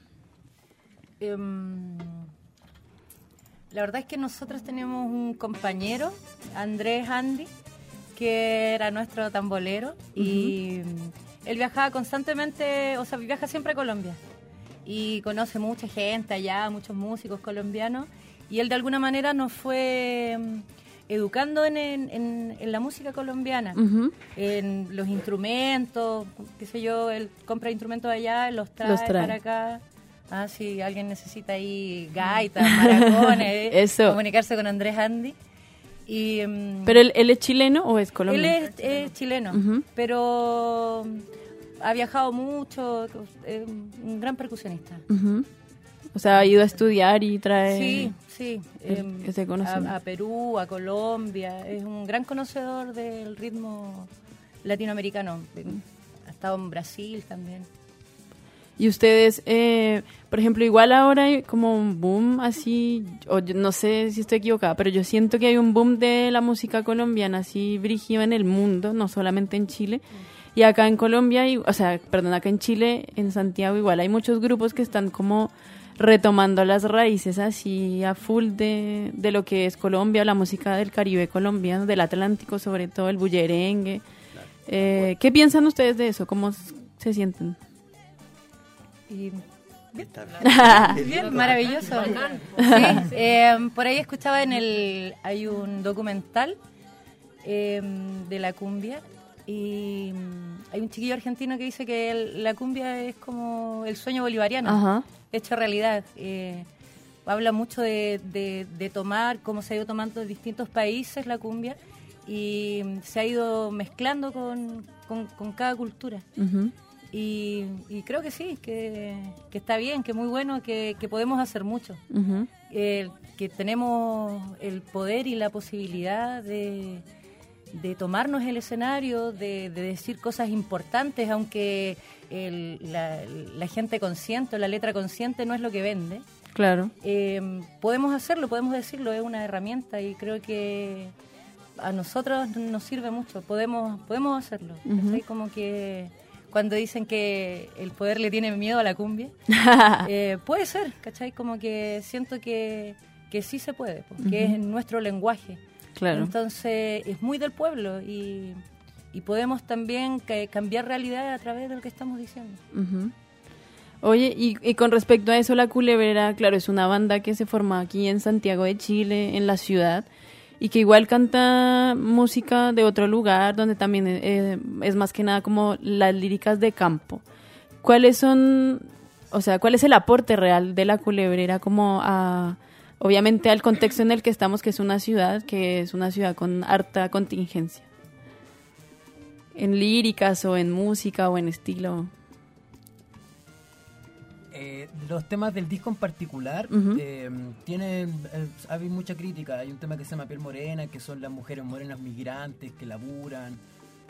Um, la verdad es que nosotros tenemos un compañero, Andrés Andy, que era nuestro tambolero, uh-huh. y él viajaba constantemente, o sea, viaja siempre a Colombia y conoce mucha gente allá, muchos músicos colombianos, y él de alguna manera nos fue educando en, en, en la música colombiana, uh-huh. en los instrumentos, qué sé yo, él compra instrumentos allá, los trae, los trae. para acá. Ah, si alguien necesita ahí gaitas, maracones, Eso. comunicarse con Andrés Andy. Y, um, ¿Pero él, él es chileno o es colombiano? Él es, es chileno, uh-huh. pero ha viajado mucho, es un gran percusionista. Uh-huh. O sea, ha ido a estudiar y trae... Sí, sí, el, eh, ese a, a Perú, a Colombia, es un gran conocedor del ritmo latinoamericano. Ha estado en Brasil también. Y ustedes, eh, por ejemplo, igual ahora hay como un boom así, o yo no sé si estoy equivocada, pero yo siento que hay un boom de la música colombiana así brígido en el mundo, no solamente en Chile. Mm. Y acá en Colombia, y, o sea, perdón, acá en Chile, en Santiago igual, hay muchos grupos que están como retomando las raíces así a full de, de lo que es Colombia, la música del Caribe colombiano, del Atlántico sobre todo, el bullerengue. Claro. Eh, ¿Qué piensan ustedes de eso? ¿Cómo se sienten? Y bien, bien, maravilloso. Sí, eh, por ahí escuchaba en el, hay un documental eh, de la cumbia y hay un chiquillo argentino que dice que el, la cumbia es como el sueño bolivariano, ajá, hecho realidad. Eh, habla mucho de, de, de tomar, cómo se ha ido tomando en distintos países la cumbia y se ha ido mezclando con, con, con cada cultura. Uh-huh. Y, y creo que sí, que, que está bien, que muy bueno, que, que podemos hacer mucho. Uh-huh. Eh, que tenemos el poder y la posibilidad de, de tomarnos el escenario, de, de decir cosas importantes, aunque el, la, la gente consciente o la letra consciente no es lo que vende. Claro. Eh, podemos hacerlo, podemos decirlo, es una herramienta y creo que a nosotros nos sirve mucho, podemos, podemos hacerlo. Uh-huh. Como que... Cuando dicen que el poder le tiene miedo a la cumbia, eh, puede ser, ¿cachai? Como que siento que, que sí se puede, porque uh-huh. es nuestro lenguaje. Claro. Entonces es muy del pueblo y, y podemos también que cambiar realidad a través de lo que estamos diciendo. Uh-huh. Oye, y, y con respecto a eso, la Culebrera, claro, es una banda que se forma aquí en Santiago de Chile, en la ciudad, y que igual canta música de otro lugar, donde también eh, es más que nada como las líricas de campo. ¿Cuáles son, o sea, cuál es el aporte real de la Culebrera como a, obviamente al contexto en el que estamos, que es una ciudad, que es una ciudad con harta contingencia? En líricas o en música o en estilo... Eh, los temas del disco en particular uh-huh. eh, tienen, eh, hay mucha crítica. Hay un tema que se llama Piel Morena, que son las mujeres morenas migrantes que laburan,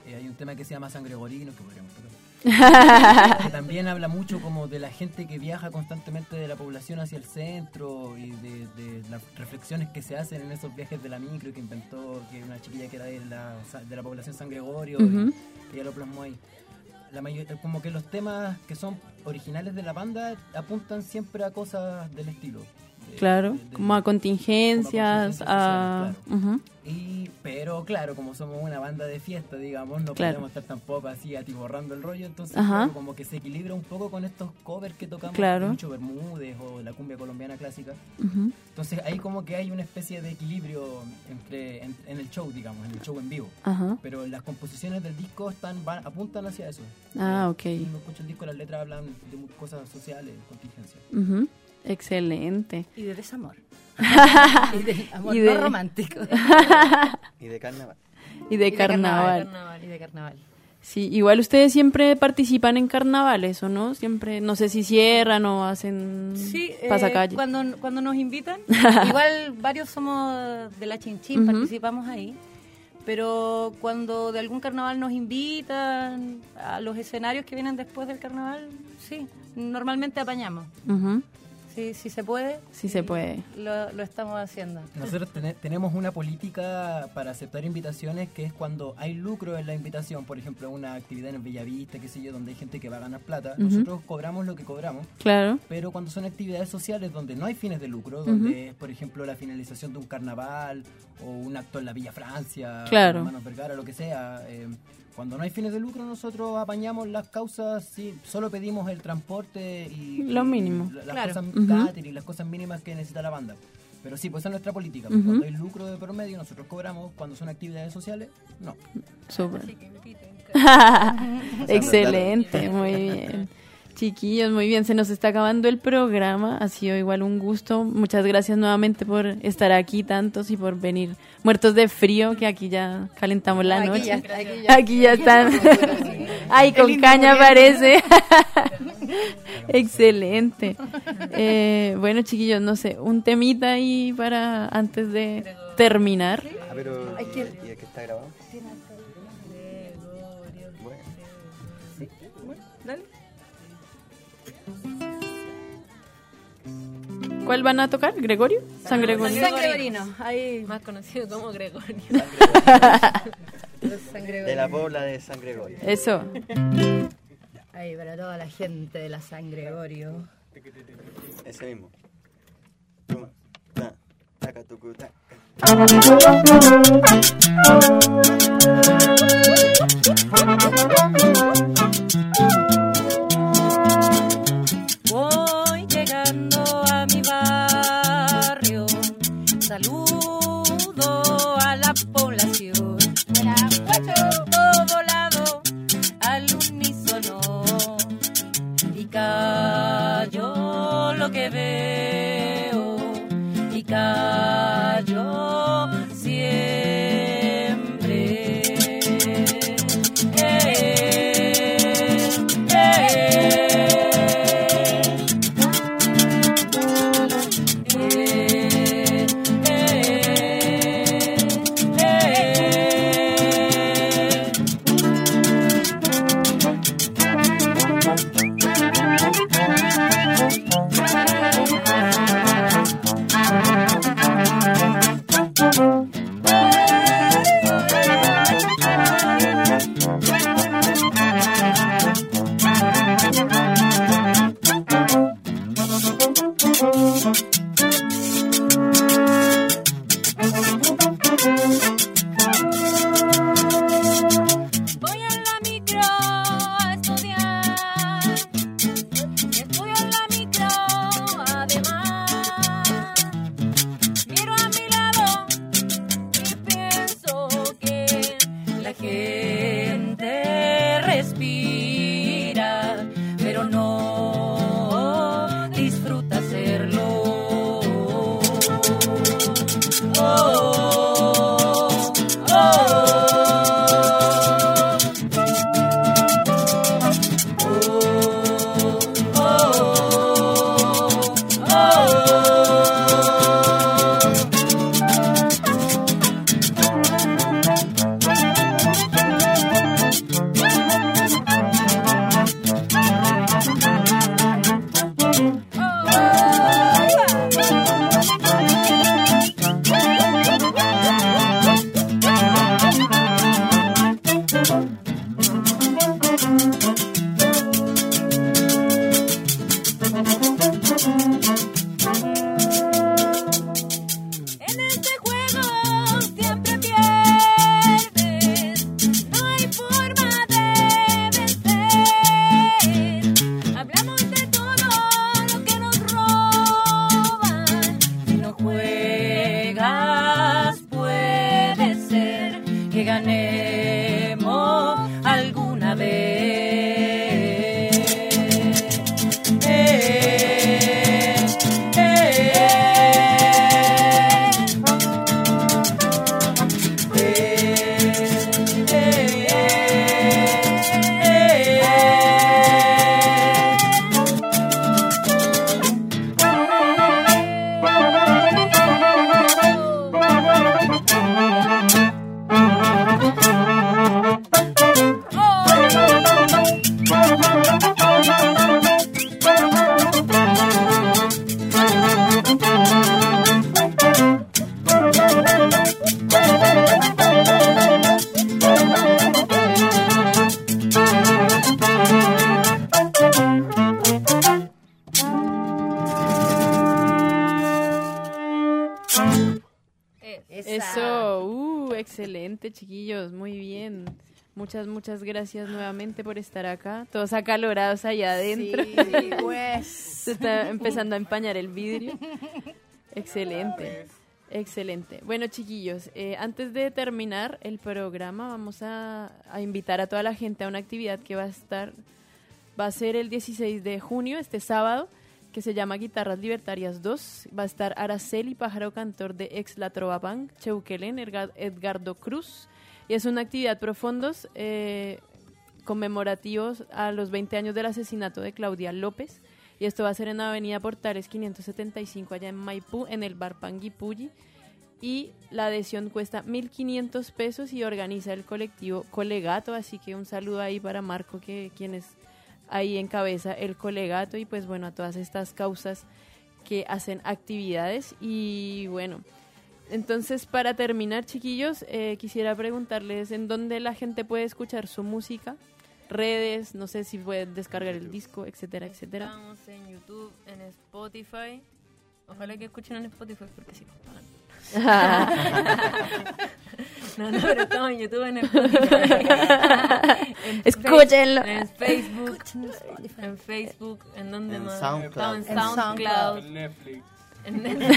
Eh, hay un tema que se llama San Gregorino, que podríamos tocar. Que también habla mucho como de la gente que viaja constantemente de la población hacia el centro y de, de las reflexiones que se hacen en esos viajes de la micro que inventó, que una chiquilla que era de la, de la población San Gregorio, uh-huh. y que ella lo plasmó ahí. La mayor, como que los temas que son originales de la banda apuntan siempre a cosas del estilo. De, claro, de, de, como a contingencias, como a... Sociales, claro. uh-huh. y, pero claro, como somos una banda de fiesta, digamos, no claro. podemos estar tampoco así atiborrando el rollo, entonces claro, como que se equilibra un poco con estos covers que tocamos, claro. mucho Bermúdez o la cumbia colombiana clásica. Uh-huh. Entonces ahí como que hay una especie de equilibrio entre en, en el show, digamos, en el show en vivo. Uh-huh. Pero las composiciones del disco están van, apuntan hacia eso. Ah, ok. Si uno escucha el disco, las letras hablan de cosas sociales, contingencias. Uh-huh. Excelente. Y de desamor. y de amor y de... no romántico. y de carnaval. Y de, y de carnaval. carnaval. Y de carnaval. Sí, igual ustedes siempre participan en carnavales, ¿o no? Siempre, no sé si cierran o hacen sí, pasacalle. Eh, cuando, cuando nos invitan, igual varios somos de la Chinchín, uh-huh. participamos ahí. Pero cuando de algún carnaval nos invitan a los escenarios que vienen después del carnaval, sí, normalmente apañamos. Uh-huh. Sí, sí se puede. Sí se puede. Lo, lo estamos haciendo. Nosotros ten- tenemos una política para aceptar invitaciones que es cuando hay lucro en la invitación, por ejemplo, una actividad en el Bellavista, qué sé yo, donde hay gente que va a ganar plata, uh-huh. nosotros cobramos lo que cobramos. Claro. Pero cuando son actividades sociales donde no hay fines de lucro, donde uh-huh. es, por ejemplo, la finalización de un carnaval o un acto en la Villa Francia, claro. en Manos Vergara, lo que sea, eh, cuando no hay fines de lucro, nosotros apañamos las causas, sí, solo pedimos el transporte y... Lo mínimo. Y las claro. cosas uh-huh. catering, las cosas mínimas que necesita la banda. Pero sí, pues esa es nuestra política. Uh-huh. Cuando hay lucro de promedio, nosotros cobramos. Cuando son actividades sociales, no. Súper. Excelente, muy bien. Chiquillos, muy bien, se nos está acabando el programa, ha sido igual un gusto, muchas gracias nuevamente por estar aquí tantos y por venir muertos de frío, que aquí ya calentamos la aquí noche, ya, aquí, ya. aquí ya están, ay, con caña parece, excelente. Eh, bueno, chiquillos, no sé, un temita ahí para antes de terminar. Ah, pero, ¿y de qué está grabado? Bueno. Sí, bueno, dale. ¿Cuál van a tocar? ¿Gregorio? San Gregorio. San Gregorino, ahí. Más conocido como Gregorio. San Gregorio. De la Pobla de San Gregorio. Eso. Ahí, para toda la gente de la San Gregorio. Ese mismo. Ta, taca, tucu, taca. Voy llegando a mi barrio, saludo a la población, todo lado al unísono, y callo lo que veo, y callo siempre. Eh, eh, Excelente, chiquillos, muy bien. Muchas, muchas gracias nuevamente por estar acá. Todos acalorados allá adentro. Sí, pues. Se está empezando a empañar el vidrio. Excelente, excelente. Bueno, chiquillos, eh, antes de terminar el programa, vamos a, a invitar a toda la gente a una actividad que va a estar, va a ser el dieciséis de junio, este sábado, que se llama Guitarras Libertarias dos. Va a estar Araceli, pájaro cantor de Ex La Trova Band, Cheuquelén, Edgardo Cruz. Y es una actividad pro fondos eh, conmemorativos a los veinte años del asesinato de Claudia López. Y esto va a ser en Avenida Portales quinientos setenta y cinco, allá en Maipú, en el bar Panguipulli. Y la adhesión cuesta mil quinientos pesos y organiza el colectivo Colegato. Así que un saludo ahí para Marco, que quien es ahí encabeza el Colegato. Y pues bueno, a todas estas causas que hacen actividades. Y bueno, entonces para terminar, chiquillos, eh, quisiera preguntarles en dónde la gente puede escuchar su música. Redes, no sé si pueden descargar el disco, etcétera, etcétera. Estamos en YouTube, en Spotify. Ojalá que escuchen en Spotify porque si nos pagan. no, no, pero estamos en YouTube, en Spotify. en Escúchenlo. En Facebook, en Facebook, ¿en dónde en más? SoundCloud. En SoundCloud. En Netflix. En Netflix.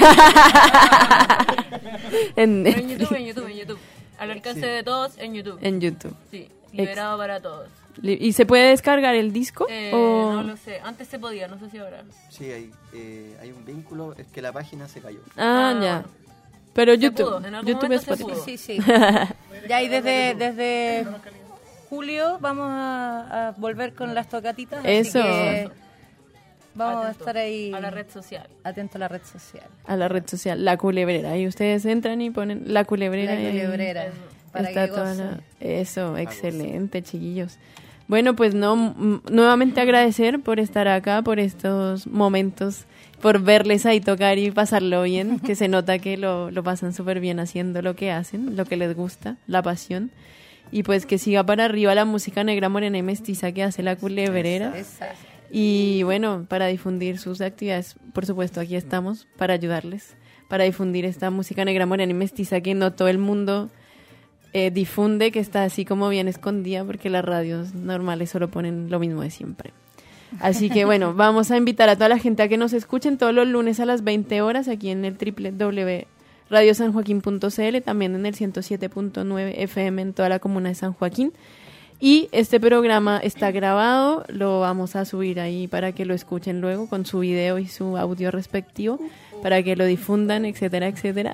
en, no, en YouTube, en YouTube, en YouTube. Al alcance sí. de todos, en YouTube. En YouTube. Sí, liberado Ex- para todos. ¿Y se puede descargar el disco? Eh, o... No lo sé. Antes se podía, no sé si ahora. Sí, hay, eh, hay un vínculo, es que la página se cayó. Ah, ah ya. Pero se YouTube, pudo, en algún YouTube es momento se pudo. Sí, sí. Ya y desde, desde julio vamos a, a volver con las tocatitas. Eso. Así que vamos Atento a estar ahí. A la red social. Atento a la red social. A la red social, La Culebrera. Ahí ustedes entran y ponen La Culebrera. La Culebrera. Para está que toda la... Eso, excelente, chiquillos. Bueno, pues no, m- nuevamente agradecer por estar acá, por estos momentos, por verles ahí tocar y pasarlo bien, que se nota que lo, lo pasan súper bien haciendo lo que hacen, lo que les gusta, la pasión. Y pues que siga para arriba la música negra, morena y mestiza que hace La Culebrera. Exacto. Y bueno, para difundir sus actividades, por supuesto, aquí estamos para ayudarles, para difundir esta música negra, morena y mestiza que no todo el mundo... Eh, difunde, que está así como bien escondida porque las radios normales solo ponen lo mismo de siempre. Así que bueno, vamos a invitar a toda la gente a que nos escuchen todos los lunes a las veinte horas aquí en el doble u doble u doble u punto radio san joaquín punto c l, también en el ciento siete punto nueve F M en toda la comuna de San Joaquín. Y este programa está grabado, lo vamos a subir ahí para que lo escuchen luego con su video y su audio respectivo, para que lo difundan, etcétera, etcétera.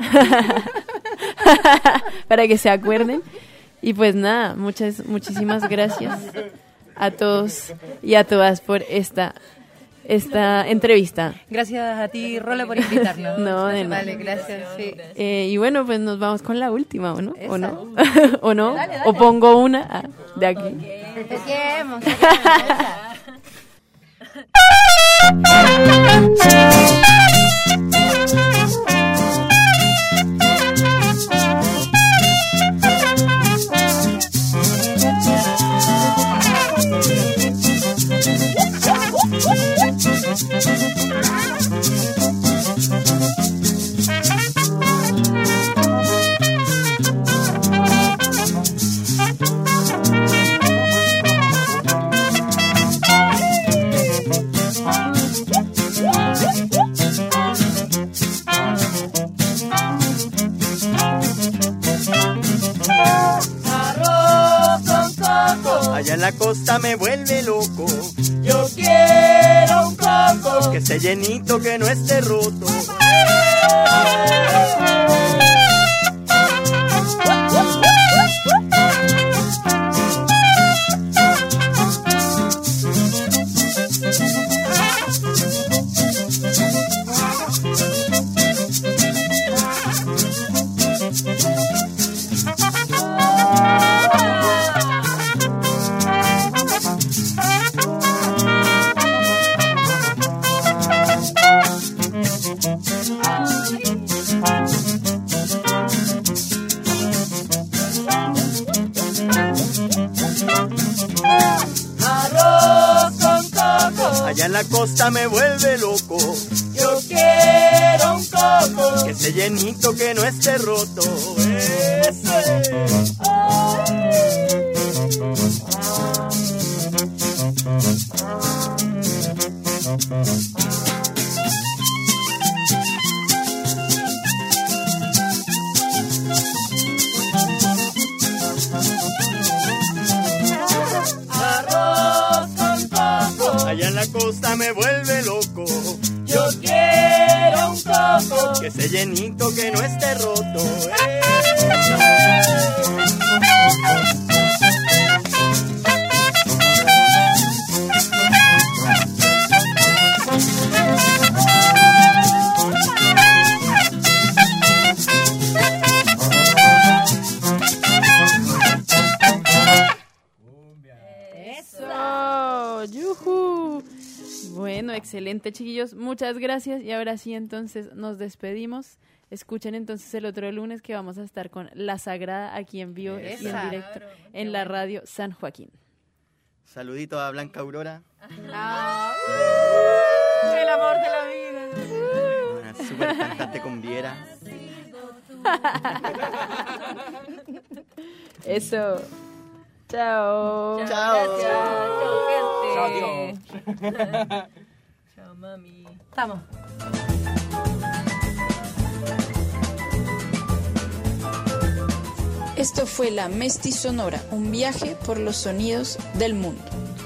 Para que se acuerden. Y pues nada, muchas muchísimas gracias a todos y a todas por esta esta entrevista. Gracias a ti, Rola, por invitarnos. No, de nada. Vale, gracias. Sí. Eh, y bueno, pues nos vamos con la última, ¿o no? Esa. ¿O no? ¿O no? Dale, dale. ¿O pongo una ah, de aquí? Okay. Toquemos, Allá en la costa me vuelve loco. Yo quiero un coco que esté llenito, que no esté roto. Allá en la costa me vuelve loco. Yo quiero un coco que esté llenito, que no esté roto. Eh. Eso es. Arroz con coco, Allá en la costa me vuelve loco. yo quiero un coco. Que ese llenito que no esté roto. eh. ¡Eso! ¡Yujú! Bueno, excelente, chiquillos. Muchas gracias. Y ahora sí, entonces, nos despedimos. Escuchen entonces el otro lunes que vamos a estar con La Sagrada aquí en vivo y en Esa. directo en la radio San Joaquín. Saludito a Blanca Aurora, Ah, el amor de la vida. una super cantante con Viera. Eso. Chao. Chao. Chao, Chao, Chao, mami. Estamos. Esto fue La Mesti Sonora, un viaje por los sonidos del mundo.